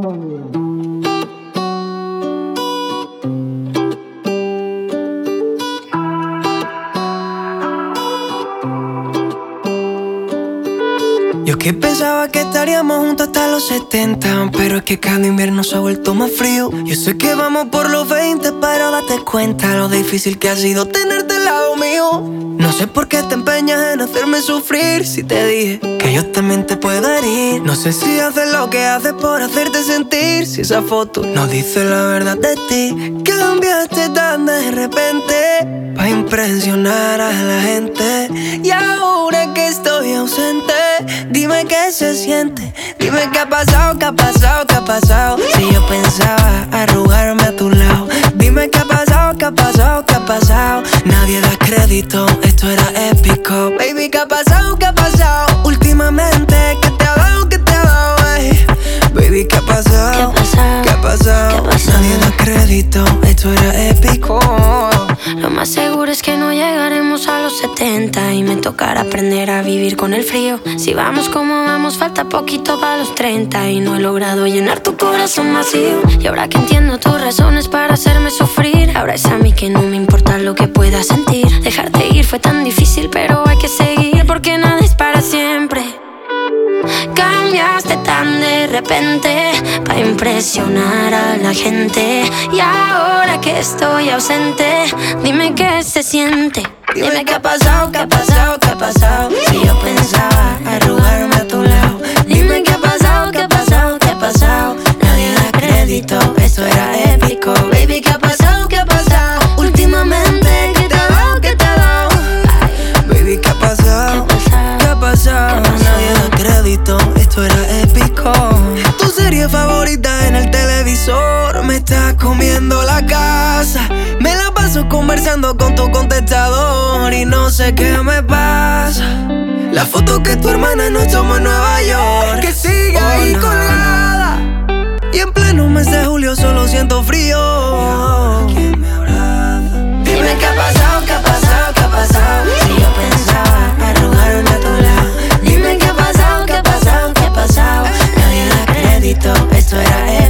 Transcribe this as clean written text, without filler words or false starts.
Yo que pensaba que estaríamos juntos hasta los 70, pero es que cada invierno se ha vuelto más frío. Yo sé que vamos por los 20, pero date cuenta lo difícil que ha sido tenerte al lado mío. No sé por qué te empeñas en hacerme sufrir, si te dije que yo también te puedo herir. No sé si haces lo que haces por hacerte sentir, si esa foto no dice la verdad de ti. Cambiaste tan de repente pa' impresionar a la gente, y ahora que estoy ausente, dime qué se siente. Dime qué ha pasado, qué ha pasado, qué ha pasado. Si yo pensaba arrugarme a tu lado. Dime qué ha pasado, qué ha pasado, qué ha pasado. Nadie da crédito, esto era épico. Baby, qué ha pasado, qué ha pasado. Últimamente, ¿qué te ha dado, qué te ha dado, ey? Baby, qué ha pasado, ¿Qué ha pasado? qué ha pasado? ¿Qué ha pasado? Nadie da crédito, esto era épico. Lo más seguro es que no llegaremos a los 70 y me tocará aprender a vivir con el frío. Si vamos como vamos, falta poquito para los 30 y no he logrado llenar tu corazón vacío. Y ahora que entiendo tus razones para hacerme sufrir, ahora es a mí que no me importa lo que pueda sentir. Dejarte ir fue tan difícil, pero hay que seguir porque nada es para siempre. Cambiaste tan de repente pa' impresionar a la gente, y ahora que estoy ausente, dime qué se siente. Dime qué ha pasado, qué ha pasado, qué ha pasado. Si yo pensaba arrugarme a tu lado. Dime qué ha pasado, qué ha pasado, qué ha pasado. Nadie da crédito, esto era épico. Baby, qué ha pasado, qué ha pasado. Últimamente, ¿qué te ha dado, qué te ha dado? Baby, ¿qué ha pasado? ¿Qué ha pasado? Nadie da crédito, esto era épico. Tu serie favorita en el televisor me está comiendo la casa. Me la paso conversando con tu contestador y no sé qué me pasa. La foto que tu hermana nos tomó en Nueva York, que sigue ahí colgada. Y en pleno mes de julio solo siento frío. ¿Quién me abraza? Dime qué ha pasado, qué ha pasado, qué ha pasado. Si yo pensaba arrugarme a tu lado. Dime qué ha pasado, qué ha pasado, qué ha pasado. Nadie da crédito, esto era